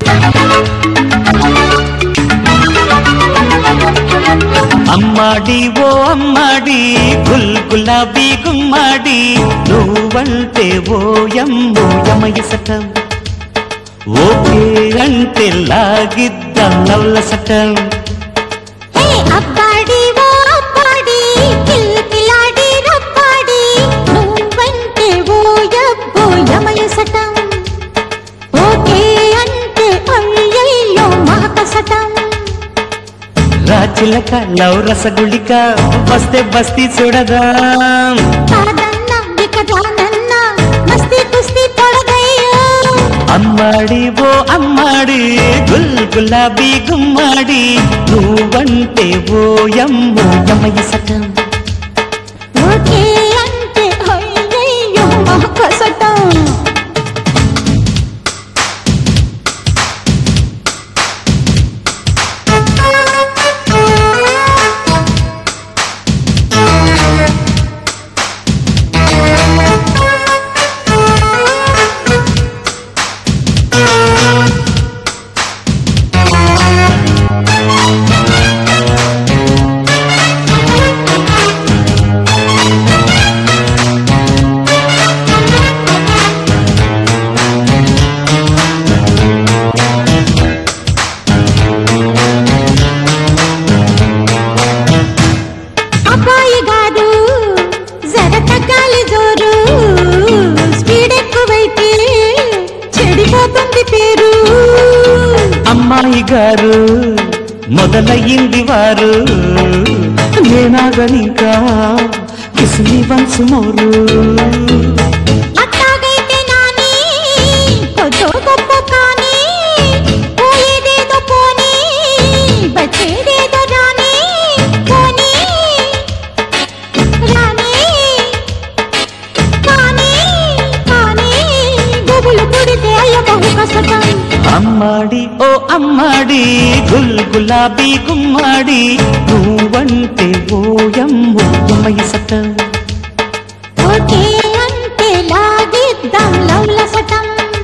అమ్మాడి ఓ అమ్మాడి గుల్ గులాబీ గుమ్మాడి నువ్వంటే ఓయమ్మో యమయసటం ఓకే అంటే లాగిద్దాం నవలసటం అబ్బాడి ఓ అబ్బాడి కిల్కిలాడి రబ్బాడి నువ్వంటే ఓయబ్బో యమయసటం ఓకే అంటే అయ్యయ్యో మహకసటం రాచిలక లవ్ రసగుళిక వస్తే బస్తీ చూడదాం కాదన్నా వికదానన్నా మస్తీ కుస్తీ తొడగయ్యో అమ్మాడి ఓ అమ్మాడి గుల్ గులాబీ గుమ్మాడి నువ్వంటే ఓయమ్మో యమయసటం ఓకే అంటే అయ్యయ్యో మహకసటం అమ్మాయి గారు మొదలయ్యింది వారు నేనాగనికా కిస్మి వన్స్ మోరు అట్టాగైతే నాని కొద్దో గొప్ప కానీ పోయేదేదో పోనీ వచ్చేదేదో రాని పోనీ రాని కానీ కానీ గుబులు పుడితే అయ్య బహు కసటం అమ్మాడి ఓ అమ్మాడి గుల్ గులాబీ గుమ్మాడి నువ్వంటే ఓయమ్మో యమయసటం ఓకే అంటే లాగిద్దాం లవ్లసటం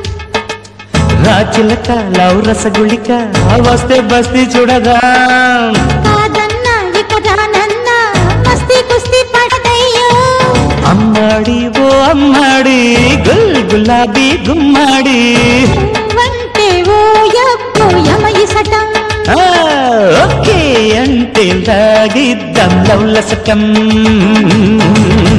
రాచిలక లవ్ రసగుళిక వస్తే బస్తీ చూడదాం కాదన్నా ఇక రానన్నా మస్తీ కుస్తీ పడదయ్యో అమ్మాడి ఓ అమ్మాడి గుల్ గులాబీ గుమ్మాడి వంటే ఓయబ్బో యమయసటం ఓకే అంటే లాగిద్దాం లవ్లసటం